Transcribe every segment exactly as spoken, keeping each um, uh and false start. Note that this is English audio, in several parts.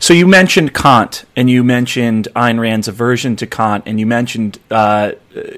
So you mentioned Kant, and you mentioned Ayn Rand's aversion to Kant, and you mentioned uh,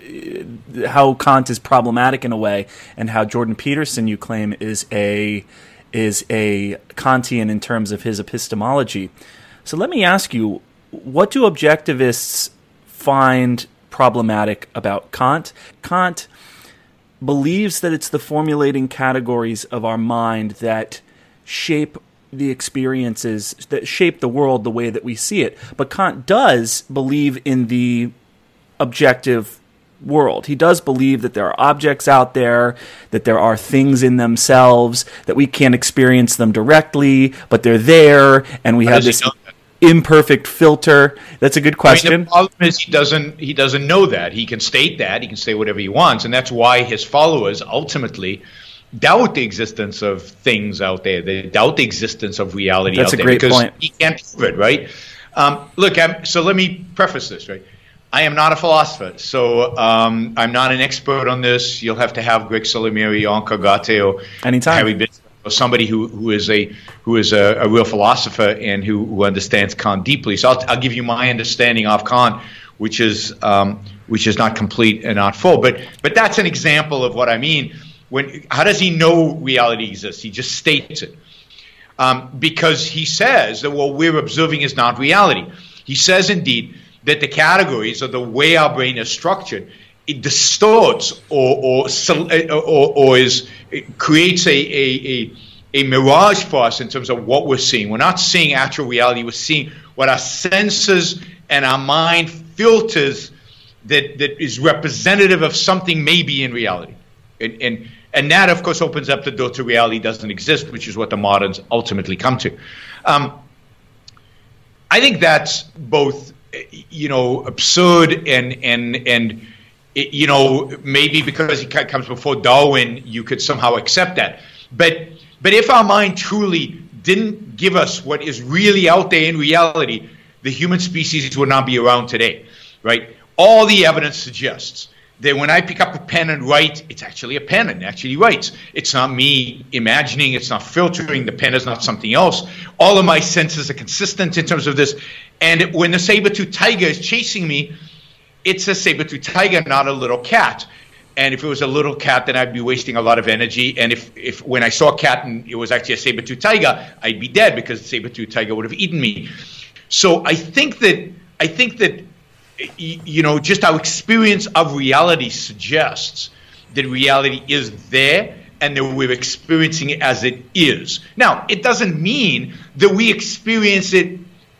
how Kant is problematic in a way, and how Jordan Peterson, you claim, is a is a Kantian in terms of his epistemology. So let me ask you, what do objectivists find problematic about Kant? Kant believes that it's the formulating categories of our mind that shape the experiences, that shape the world the way that we see it. But Kant does believe in the objective world. He does believe that there are objects out there, that there are things in themselves, that we can't experience them directly, but they're there, and we How have does this he know imperfect filter. That's a good question. I mean, the problem is he doesn't he doesn't know that. He can state that, he can say whatever he wants, and that's why his followers ultimately doubt the existence of things out there. They doubt the existence of reality That's out a there great because point. he can't prove it, right? Um, look, I'm, so let me preface this, right? I am not a philosopher, so um, I'm not an expert on this. You'll have to have Greg Salamiri, Anka Gate, or Anytime. Harry Bitz, or somebody who, who is a who is a, a real philosopher and who, who understands Kant deeply. So I'll, I'll give you my understanding of Kant, which is um, which is not complete and not full. But but that's an example of what I mean. When how does he know reality exists? He just states it. Um, because he says that what we're observing is not reality. He says, indeed, that the categories or the way our brain is structured, it distorts or or or, or is it creates a, a a a mirage for us in terms of what we're seeing. We're not seeing actual reality. We're seeing what our senses and our mind filters that that is representative of something maybe in reality. And, and and that, of course, opens up the door to reality doesn't exist, which is what the moderns ultimately come to. Um, I think that's both, you know, absurd and and and it, you know, maybe because he comes before Darwin, you could somehow accept that. But but if our mind truly didn't give us what is really out there in reality, the human species would not be around today, right? All the evidence suggests that when I pick up a pen and write, it's actually a pen and actually writes. It's not me imagining, it's not filtering, the pen is not something else. All of my senses are consistent in terms of this. And when the saber-toothed tiger is chasing me, it's a saber-toothed tiger, not a little cat. And if it was a little cat, then I'd be wasting a lot of energy. And if, if when I saw a cat and it was actually a saber-toothed tiger, I'd be dead because the saber-toothed tiger would have eaten me. So I think that I think that you know, just our experience of reality suggests that reality is there and that we're experiencing it as it is. Now, it doesn't mean that we experience it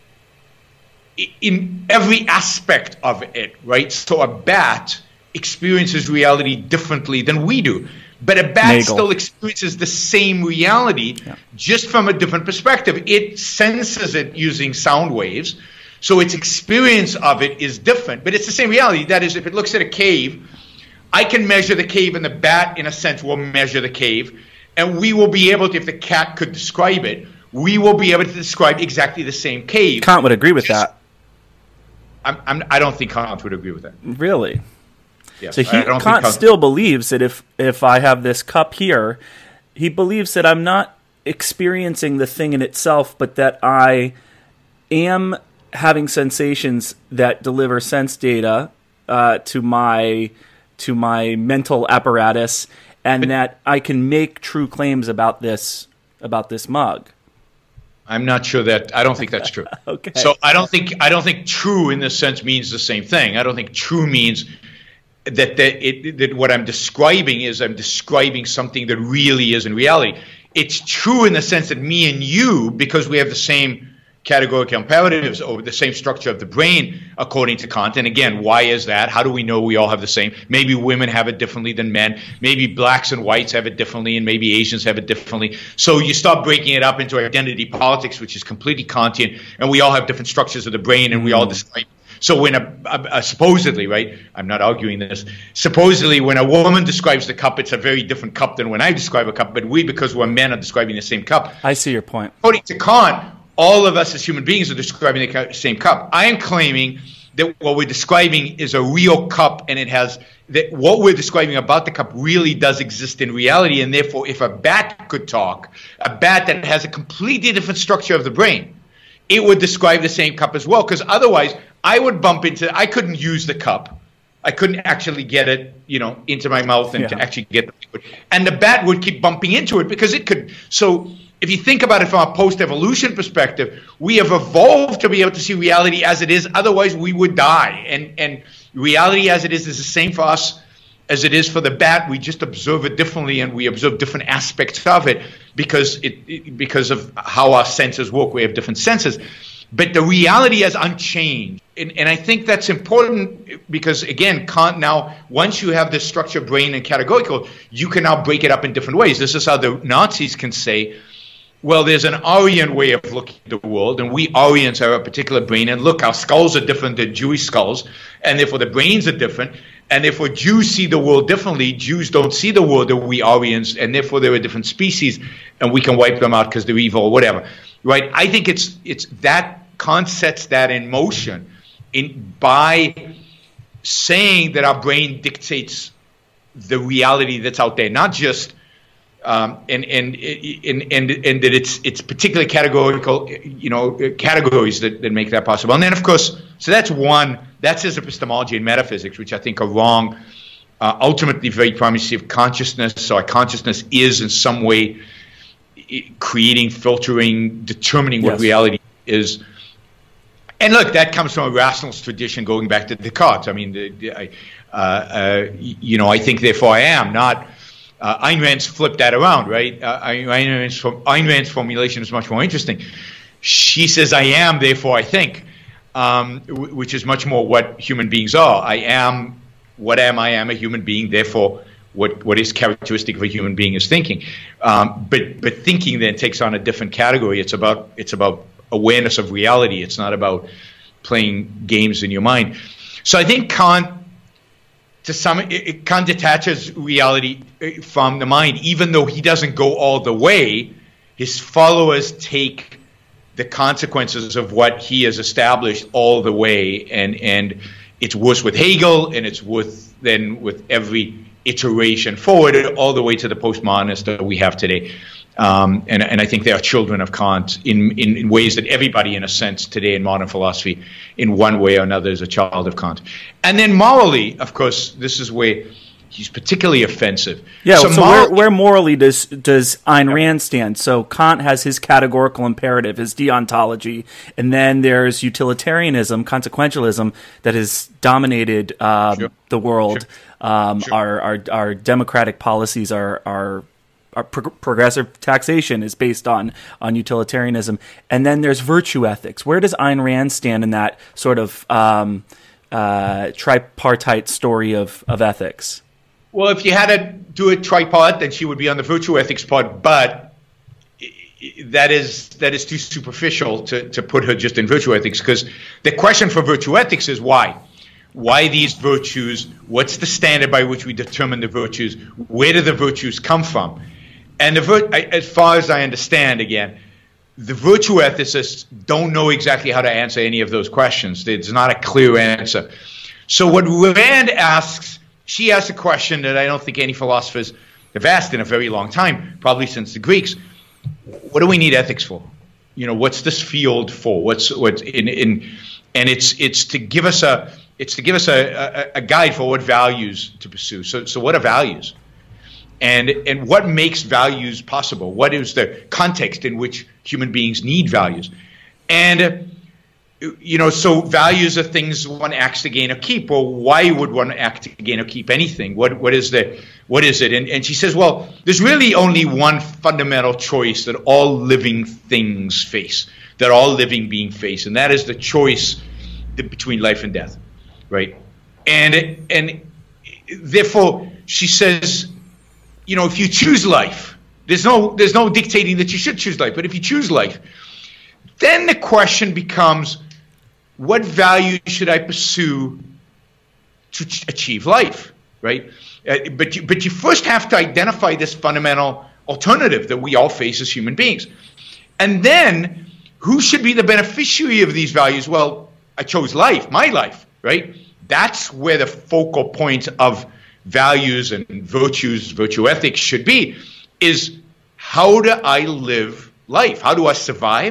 in every aspect of it, right? So a bat experiences reality differently than we do. But a bat Nagel. still experiences the same reality, yeah, just from a different perspective. It senses it using sound waves. So its experience of it is different, but it's the same reality. That is, if it looks at a cave, I can measure the cave, and the bat, in a sense, will measure the cave. And we will be able to, if the cat could describe it, we will be able to describe exactly the same cave. Kant would agree with that. I'm, I'm, I don't think Kant would agree with that. Really? Yeah, so he, I don't Kant think still believes that if, if I have this cup here, he believes that I'm not experiencing the thing in itself, but that I am having sensations that deliver sense data uh, to my to my mental apparatus, and but, that I can make true claims about this about this mug. I'm not sure that I don't think that's true. Okay. So I don't think I don't think true in this sense means the same thing. I don't think true means that that, it, that what I'm describing is I'm describing something that really is in reality. It's true in the sense that me and you, because we have the same categorical imperatives or the same structure of the brain, according to Kant. And again, why is that? How do we know we all have the same? Maybe women have it differently than men. Maybe blacks and whites have it differently, and maybe Asians have it differently. So you start breaking it up into identity politics, which is completely Kantian, and we all have different structures of the brain, and we all describe. So when a, a, a supposedly, right, I'm not arguing this, supposedly when a woman describes the cup, it's a very different cup than when I describe a cup, but we, because we're men, are describing the same cup. I see your point. According to Kant, all of us as human beings are describing the same cup. I am claiming that what we're describing is a real cup, and it has that what we're describing about the cup really does exist in reality, and therefore if a bat could talk, a bat that has a completely different structure of the brain it would describe the same cup as well, because otherwise I would bump into, I couldn't use the cup. I couldn't actually get it, you know, into my mouth and yeah. to actually get the liquid. And the bat would keep bumping into it because it could. So if you think about it from a post-evolution perspective, we have evolved to be able to see reality as it is. Otherwise, we would die. And and reality as it is is the same for us as it is for the bat. We just observe it differently, and we observe different aspects of it because it, it because of how our senses work. We have different senses. But the reality is unchanged. And, and I think that's important because, again, Kant now, once you have this structure of brain and categorical, you can now break it up in different ways. This is how the Nazis can say, well, there's an Aryan way of looking at the world, and we Aryans have a particular brain, and look, our skulls are different than Jewish skulls, and therefore the brains are different, and therefore Jews see the world differently. Jews don't see the world that we Aryans, and therefore they're a different species, and we can wipe them out because they're evil or whatever. Right? I think it's it's that Kant sets that in motion in by saying that our brain dictates the reality that's out there, not just um, and, and and and and that it's it's particular categorical, you know, categories that, that make that possible. And then, of course, so that's one. That's his epistemology and metaphysics, which I think are wrong. Uh, ultimately, very primacy of consciousness. So our consciousness is in some way creating, filtering, determining what yes. reality is. And look, that comes from a rationalist tradition going back to Descartes. I mean, the, the, I, uh, uh, you know, I think, therefore I am. Not uh, Ayn Rand's flipped that around, right? Uh, Ayn, Rand's, Ayn Rand's formulation is much more interesting. She says, I am, therefore I think, um, w- which is much more what human beings are. I am, what am I? I am a human being, therefore what, what is characteristic of a human being is thinking. Um, but but thinking then takes on a different category. It's about it's about awareness of reality. It's not about playing games in your mind. So I think Kant, to some, it, it, Kant detaches reality from the mind, even though he doesn't go all the way. His followers take the consequences of what he has established all the way, and and it's worse with Hegel, and it's worse then with every iteration forward, all the way to the postmodernists that we have today. Um, and, and I think they are children of Kant in, in, in ways that everybody, in a sense, today in modern philosophy, in one way or another, is a child of Kant. And then morally, of course, this is where he's particularly offensive. Yeah, so, so moral- where, where morally does does Ayn Rand stand? So Kant has his categorical imperative, his deontology, and then there's utilitarianism, consequentialism, that has dominated um, sure. the world. Sure. Um, sure. Our, our our democratic policies are are. Our pro- progressive taxation is based on on utilitarianism, and then there's virtue ethics. Where does Ayn Rand stand in that sort of um, uh, tripartite story of, of ethics? Well, if you had to do a tripart, then she would be on the virtue ethics part, but that is that is too superficial to, to put her just in virtue ethics, because the question for virtue ethics is why? Why these virtues? What's the standard by which we determine the virtues? Where do the virtues come from? And the vir- as far as I understand, again, the virtue ethicists don't know exactly how to answer any of those questions. There's not a clear answer. So what Rand asks, she asks a question that I don't think any philosophers have asked in a very long time, probably since the Greeks. What do we need ethics for? You know, what's this field for? What's what's in in? And it's it's to give us a it's to give us a, a, a guide for what values to pursue. So so what are values? And and what makes values possible? What is the context in which human beings need values? And, you know, so values are things one acts to gain or keep. Well, why would one act to gain or keep anything? What what is the what is it? And and she says, well, there's really only one fundamental choice that all living things face, that all living beings face, and that is the choice between life and death, right? And and therefore, she says, you know, if you choose life, there's no there's no dictating that you should choose life, but if you choose life, then the question becomes, what value should I pursue to ch- achieve life, right? Uh, but you, but you first have to identify this fundamental alternative that we all face as human beings. And then, who should be the beneficiary of these values? Well, I chose life, my life, right? That's where the focal point of values and virtues, virtue ethics should be, is how do I live life? How do I survive? How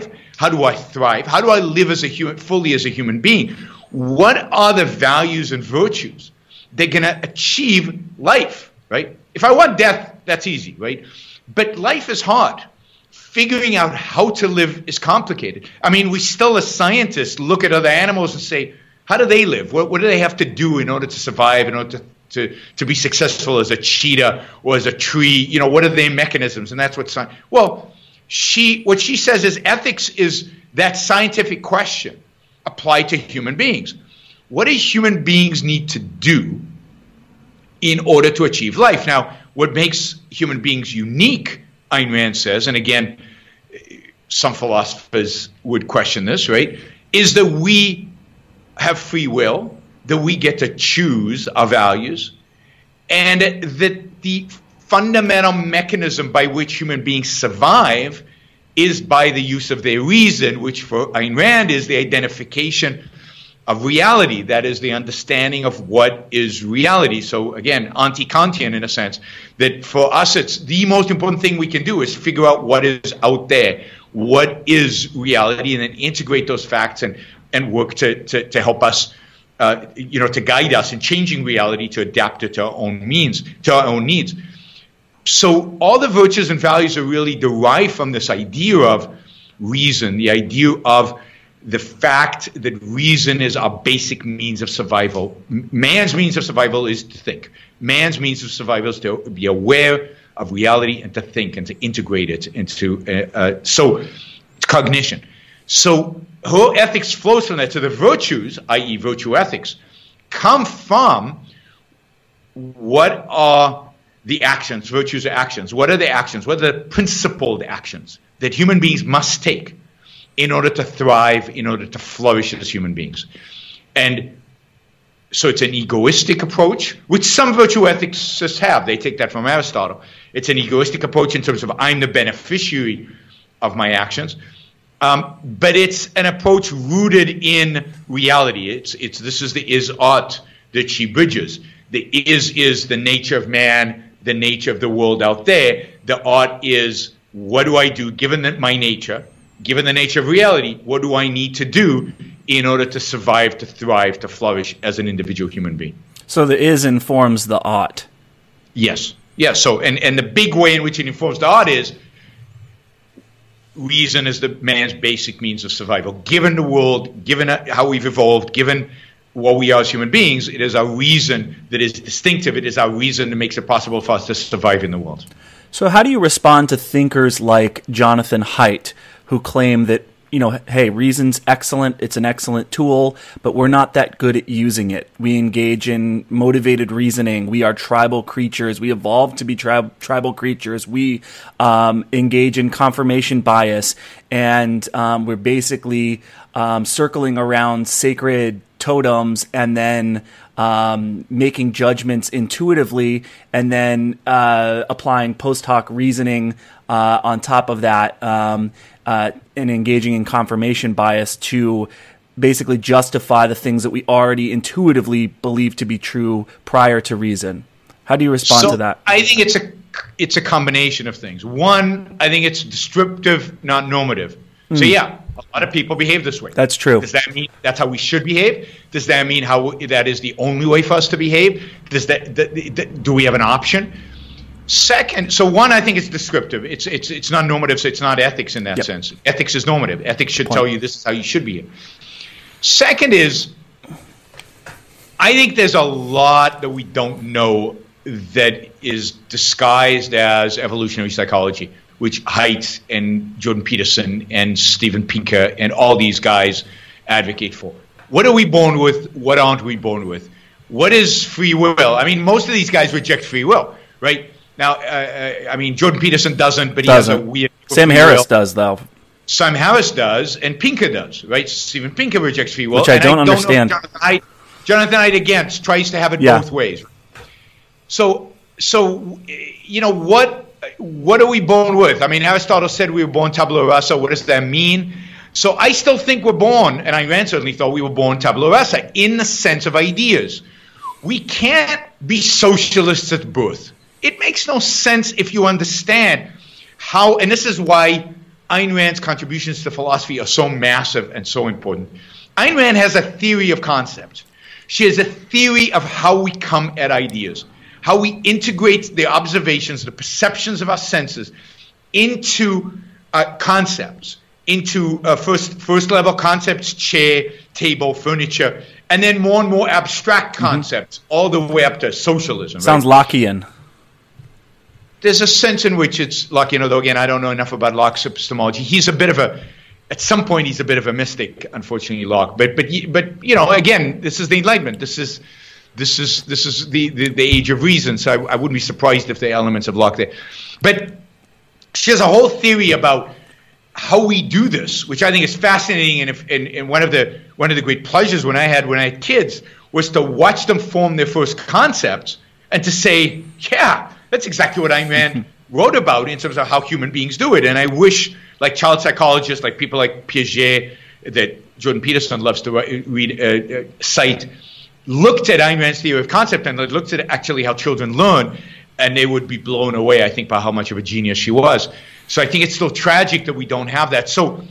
How do I thrive? How do I live as a human, fully as a human being? What are the values and virtues that are going to achieve life, right? If I want death, that's easy, right? But life is hard. Figuring out how to live is complicated. I mean, we still, as scientists, look at other animals and say, how do they live? What, what do they have to do in order to survive, in order to, to, to be successful as a cheetah or as a tree? You know, what are their mechanisms? And that's what science... Well, she, what she says is ethics is that scientific question applied to human beings. What do human beings need to do in order to achieve life? Now, what makes human beings unique, Ayn Rand says, and again, some philosophers would question this, right, is that we have free will, that we get to choose our values, and that the fundamental mechanism by which human beings survive is by the use of their reason, which for Ayn Rand is the identification of reality. That is the understanding of what is reality. So again, anti-Kantian in a sense, that for us it's the most important thing we can do is figure out what is out there, what is reality, and then integrate those facts and, and work to, to, to help us, uh, you know, to guide us in changing reality to adapt it to our own means, to our own needs. So all the virtues and values are really derived from this idea of reason, the idea of the fact that reason is our basic means of survival. Man's means of survival is to think. Man's means of survival is to be aware of reality and to think and to integrate it into, uh, uh, so it's cognition. So her ethics flows from that. So the virtues, that is virtue ethics, come from what are the actions, virtues are actions. What are the actions? What are the principled actions that human beings must take in order to thrive, in order to flourish as human beings? And so it's an egoistic approach, which some virtue ethicists have. They take that from Aristotle. It's an egoistic approach in terms of I'm the beneficiary of my actions. Um, but it's an approach rooted in reality. It's, it's, this is the is-art that she bridges. The is is the nature of man, the nature of the world out there. The art is, what do I do given that my nature, given the nature of reality, what do I need to do in order to survive, to thrive, to flourish as an individual human being? So the is informs the ought. Yes. Yes. So, and, and the big way in which it informs the ought is reason is the man's basic means of survival. Given the world, given how we've evolved, given what we are as human beings, it is our reason that is distinctive. It is our reason that makes it possible for us to survive in the world. So how do you respond to thinkers like Jonathan Haidt, who claim that, you know, hey, reason's excellent, it's an excellent tool, but we're not that good at using it. We engage in motivated reasoning. We are tribal creatures. We evolved to be tri- tribal creatures. We um, engage in confirmation bias, and um, we're basically um, circling around sacred totems and then um, making judgments intuitively and then uh, applying post hoc reasoning uh, on top of that um, uh, and engaging in confirmation bias to basically justify the things that we already intuitively believe to be true prior to reason. How do you respond so to that? I think it's a it's a combination of things. One, I think it's descriptive, not normative. Mm. So yeah, a lot of people behave this way. That's true. Does that mean that's how we should behave? Does that mean how that is the only way for us to behave? Does that, that, that do we have an option? Second, so one, I think it's descriptive. It's it's it's not normative, so it's not ethics in that yep. sense. Ethics is normative. Ethics should Point. tell you this is how you should behave. Second is, I think there's a lot that we don't know that is disguised as evolutionary psychology, which Haidt and Jordan Peterson and Steven Pinker and all these guys advocate for. What are we born with? What aren't we born with? What is free will? I mean, most of these guys reject free will, right? Now, uh, I mean, Jordan Peterson doesn't, but he doesn't. has a weird... Sam Harris will. does, though. Sam Harris does, and Pinker does, right? Steven Pinker rejects free will. Which I don't, I don't understand. Know Jonathan Haidt, Jonathan Haidt, again, tries to have it yeah. both ways. So, so you know, what what are we born with? I mean, Aristotle said we were born tabula rasa. What does that mean? So I still think we're born, and Ayn Rand certainly thought we were born tabula rasa in the sense of ideas. We can't be socialists at birth. It makes no sense if you understand how, and this is why Ayn Rand's contributions to philosophy are so massive and so important. Ayn Rand has a theory of concepts. She has a theory of how we come at ideas, how we integrate the observations, the perceptions of our senses into uh, concepts, into uh, first, first level concepts, chair, table, furniture, and then more and more abstract concepts, mm-hmm. all the way up to socialism. Sounds right? Lockean. There's a sense in which it's Lockean, although again, I don't know enough about Locke's epistemology. He's a bit of a, at some point, he's a bit of a mystic, unfortunately, Locke. But but but you know, again, this is the Enlightenment. This is this is this is the the, the age of reason. So I, I wouldn't be surprised if there are elements of Locke there. But she has a whole theory about how we do this, which I think is fascinating. And if and, and one of the one of the great pleasures when I had when I had kids was to watch them form their first concepts and to say, yeah, that's exactly what Ayn Rand wrote about in terms of how human beings do it. And I wish, like child psychologists, like people like Piaget, that Jordan Peterson loves to read, uh, uh, cite, looked at Ayn Rand's theory of concept and looked at actually how children learn, and they would be blown away, I think, by how much of a genius she was. So I think it's still tragic that we don't have that. So,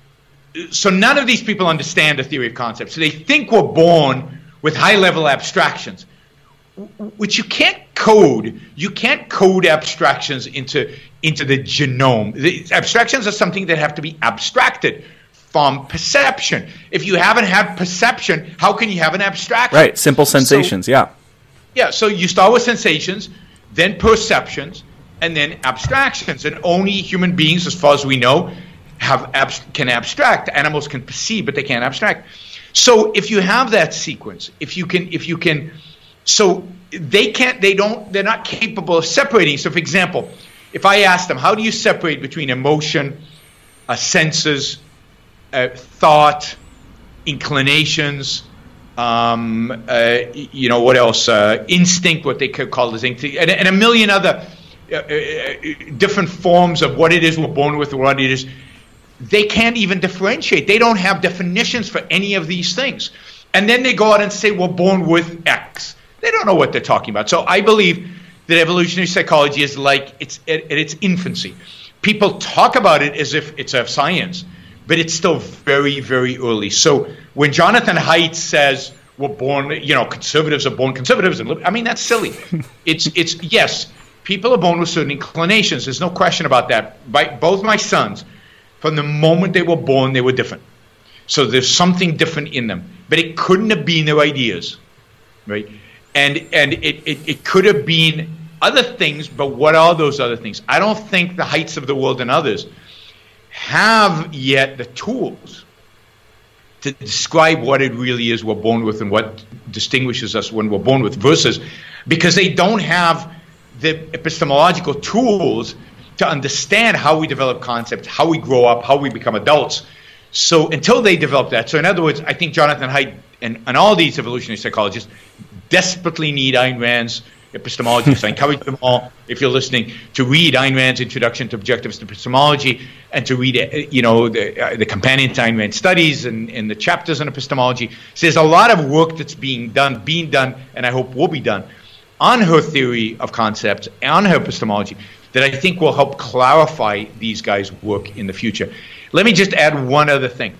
so none of these people understand the theory of concepts. So they think we're born with high-level abstractions, which you can't code. You can't code abstractions into, into the genome. The abstractions are something that have to be abstracted from perception. If you haven't had perception, how can you have an abstraction? Right, simple sensations, so, yeah. Yeah, so you start with sensations, then perceptions, and then abstractions. And only human beings, as far as we know, have abs- can abstract. Animals can perceive, but they can't abstract. So if you have that sequence, if you can, if you can, so they can't, they don't, they're not capable of separating. So for example, if I ask them, how do you separate between emotion, uh, senses, uh, thought, inclinations, um, uh, you know, what else, uh, instinct, what they could call as instinct, and, and a million other uh, uh, different forms of what it is we're born with, or what it is, they can't even differentiate. They don't have definitions for any of these things. And then they go out and say, we're born with X. They don't know what they're talking about. So I believe that evolutionary psychology is like it's at, at its infancy. People talk about it as if it's a science, but it's still very, very early. So when Jonathan Haidt says we're born, you know, conservatives are born conservatives, and I mean, that's silly. It's, it's yes, people are born with certain inclinations. There's no question about that. By both my sons, from the moment they were born, they were different. So there's something different in them, but it couldn't have been their ideas, right? And and it, it, it could have been other things, but what are those other things? I don't think the Heights of the world and others have yet the tools to describe what it really is we're born with and what distinguishes us when we're born with, versus because they don't have the epistemological tools to understand how we develop concepts, how we grow up, how we become adults. So until they develop that, so in other words, I think Jonathan Haidt and, and all these evolutionary psychologists desperately need Ayn Rand's epistemology. So I encourage them all, if you're listening, to read Ayn Rand's Introduction to Objectivist Epistemology and to read, you know, the, uh, the companion to Ayn Rand studies and, and the chapters on epistemology. So there's a lot of work that's being done, being done, and I hope will be done on her theory of concepts, on her epistemology, that I think will help clarify these guys' work in the future. Let me just add one other thing.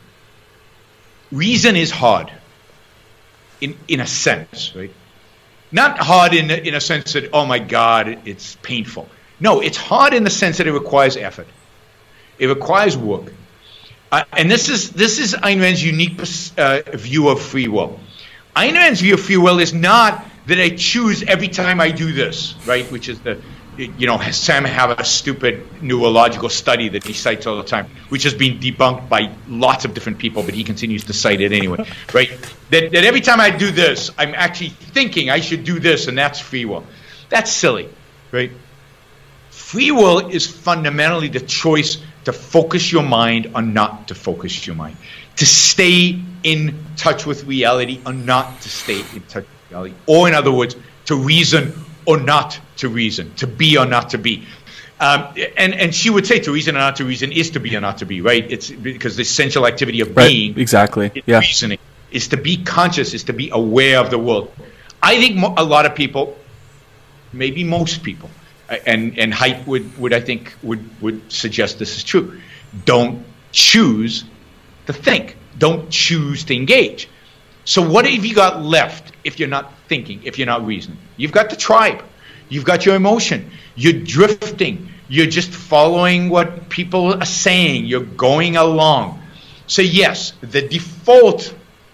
Reason is hard, in, in a sense, right? Not hard in, in a sense that, oh my God, it's painful. No, it's hard in the sense that it requires effort. It requires work. Uh, and this is, this is Ayn Rand's unique uh, view of free will. Ayn Rand's view of free will is not that I choose every time I do this, right? Which is the, you know, Sam have a stupid neurological study that he cites all the time, which has been debunked by lots of different people, but he continues to cite it anyway, right? That, that every time I do this, I'm actually thinking I should do this, and that's free will. That's silly, right? Free will is fundamentally the choice to focus your mind or not to focus your mind, to stay in touch with reality or not to stay in touch with reality, or in other words, to reason or not to reason, to be or not to be. Um, and, and she would say to reason or not to reason is to be or not to be, right? It's because the essential activity of right, being, exactly, yeah. reasoning, is to be conscious, is to be aware of the world. I think mo- a lot of people, maybe most people, and, and Haidt would, would, I think, would, would suggest this is true, don't choose to think, don't choose to engage. So what have you got left if you're not thinking, if you're not reasoning? You've got the tribe. You've got your emotion. You're drifting. You're just following what people are saying. You're going along. So yes, the default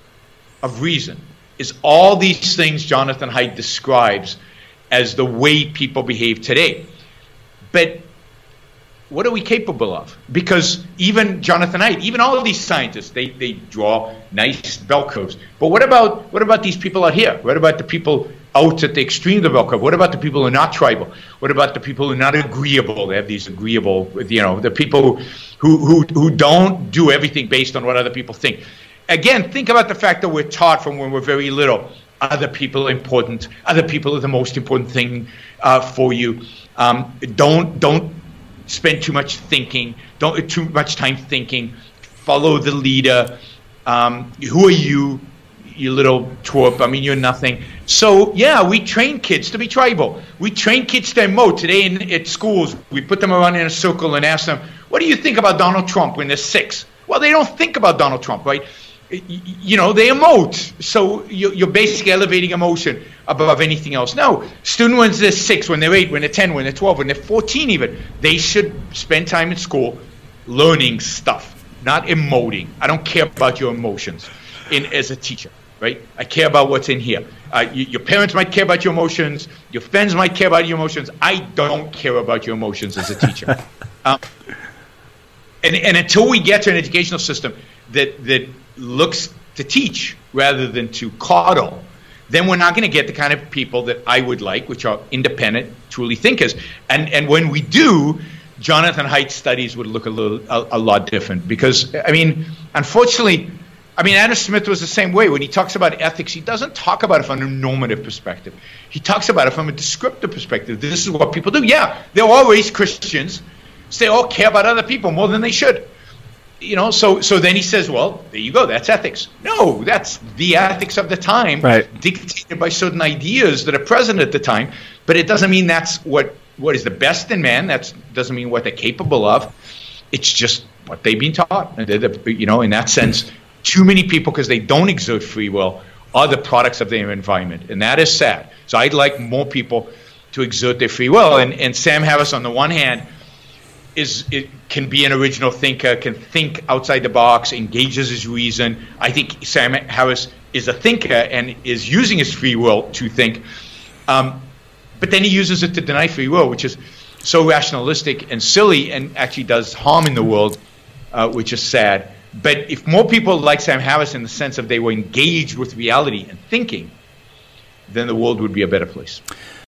of reason is all these things Jonathan Haidt describes as the way people behave today. But what are we capable of? Because even Jonathan Haidt, even all of these scientists, they, they draw nice bell curves. But what about what about these people out here? What about the people out at the extreme of the bell curve? What about the people who are not tribal? What about the people who are not agreeable? They have these agreeable, you know, the people who, who, who don't do everything based on what other people think. Again, think about the fact that we're taught from when we're very little, other people are important, other people are the most important thing uh, for you. Um, don't, don't spend too much thinking, don't too much time thinking, follow the leader. Um, who are you, you little twerp? I mean, you're nothing. So, yeah, we train kids to be tribal. We train kids to emote. Today in, at schools, we put them around in a circle and ask them, what do you think about Donald Trump when they're six? Well, they don't think about Donald Trump, right? You know, they emote. So you're basically elevating emotion above anything else. No, student when they're six, when they're eight, when they're ten, when they're twelve, when they're fourteen even, they should spend time in school learning stuff, not emoting. I don't care about your emotions in as a teacher, right? I care about what's in here. Uh, you, your parents might care about your emotions. Your friends might care about your emotions. I don't care about your emotions as a teacher. um, and, and until we get to an educational system that that looks to teach rather than to coddle, then we're not going to get the kind of people that I would like, which are independent, truly thinkers. And and when we do, Jonathan Haidt's studies would look a little a, a lot different. Because I mean, unfortunately, I mean Adam Smith was the same way. When he talks about ethics, he doesn't talk about it from a normative perspective. He talks about it from a descriptive perspective. This is what people do. Yeah, they're all raised Christians, so they all care about other people more than they should. You know, so so then he says, well, there you go, that's ethics. No, that's the ethics of the time, right, dictated by certain ideas that are present at the time. But it doesn't mean that's what, what is the best in man. That doesn't mean what they're capable of. It's just what they've been taught. And the, you know, in that sense, too many people, because they don't exert free will, are the products of their environment. And that is sad. So I'd like more people to exert their free will. And, and Sam Harris, on the one hand, is it can be an original thinker, can think outside the box, engages his reason. I think Sam Harris is a thinker and is using his free will to think. Um, but then he uses it to deny free will, which is so rationalistic and silly and actually does harm in the world, uh, which is sad. But if more people like Sam Harris in the sense of they were engaged with reality and thinking, then the world would be a better place.